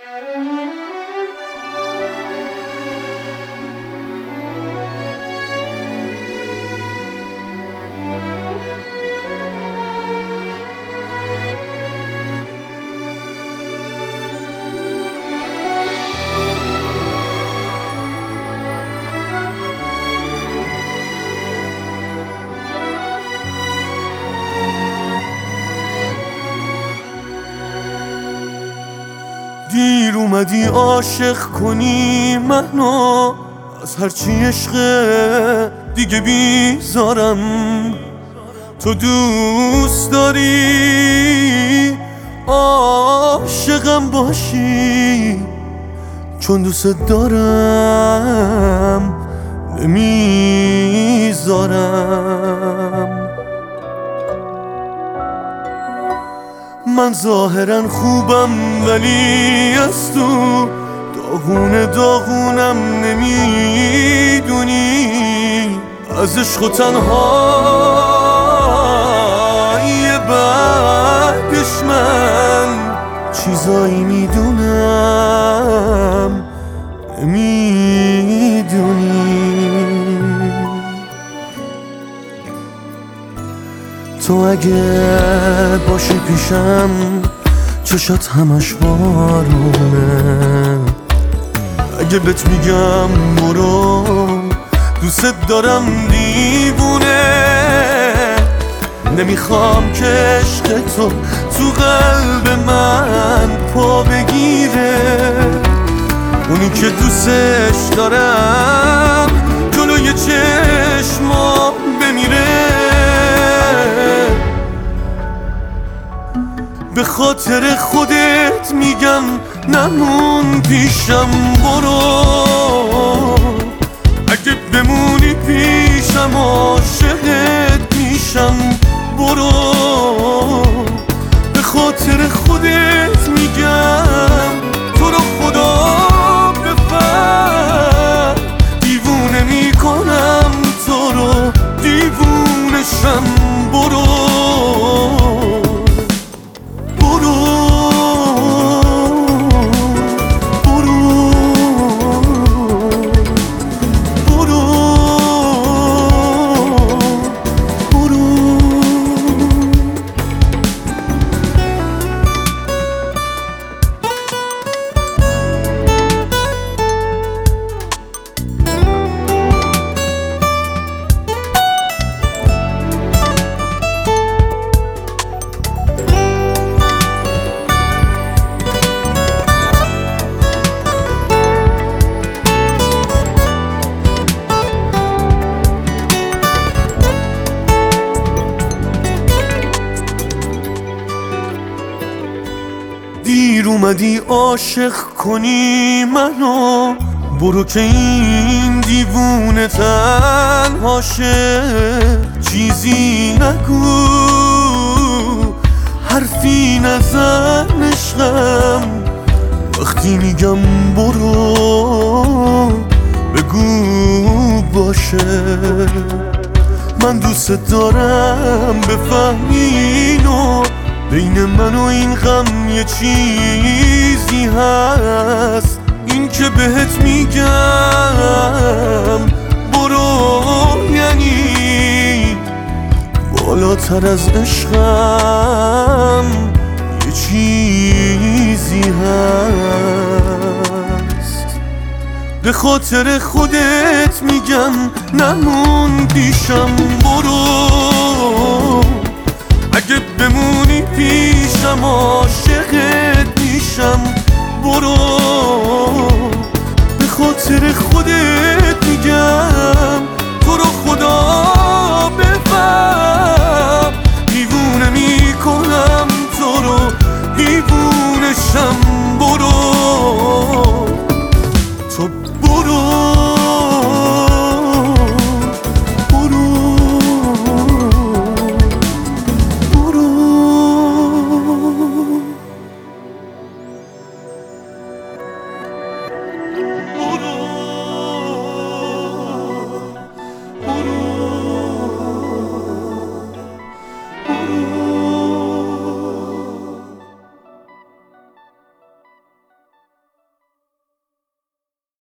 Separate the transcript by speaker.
Speaker 1: دیر اومدی عاشق کنی منو، از هرچی عشق دیگه بیزارم. تو دوست داری عاشقم باشی، چون دوست دارم نمیذارم. من ظاهرا خوبم ولی از تو داغونم، نمیدونی از عشق و تنهایی بعدش من چیزایی میدونم نمیدونی. تو اگه باشی پیشم چشات همش بارونه، اگه بهت میگم برو دوست دارم دیوونه. نمیخوام که عشق تو قلب من پا بگیره، اونی که دوستش دارم جلوی چشمام بمیره. به خاطر خودت میگم نمون پیشم، برو. اگه بمونی پیشم عاشقت میشم، برو. به خاطر خودت میگم تو رو خدا بفهم، دیوونه میکنم تو رو دیوونشم، برو. دیر اومدی عاشق کنی منو، برو که این دیوونه تنهاشه. چیزی نگو حرفی نزن عشقم، وقتی میگم برو بگو باشه. من دوست دارم بفهمینو، بین من و این غم یه چیزی هست، این که بهت میگم برو یعنی بالاتر از عشقم یه چیزی هست. به خاطر خودت میگم نمون پیشم، برو. اگه بمونی پیشم عاشقت میشم، برو. به خاطر خودت میگم تو رو خدا بفهم، دیوونه میکنم تو رو دیوونشم،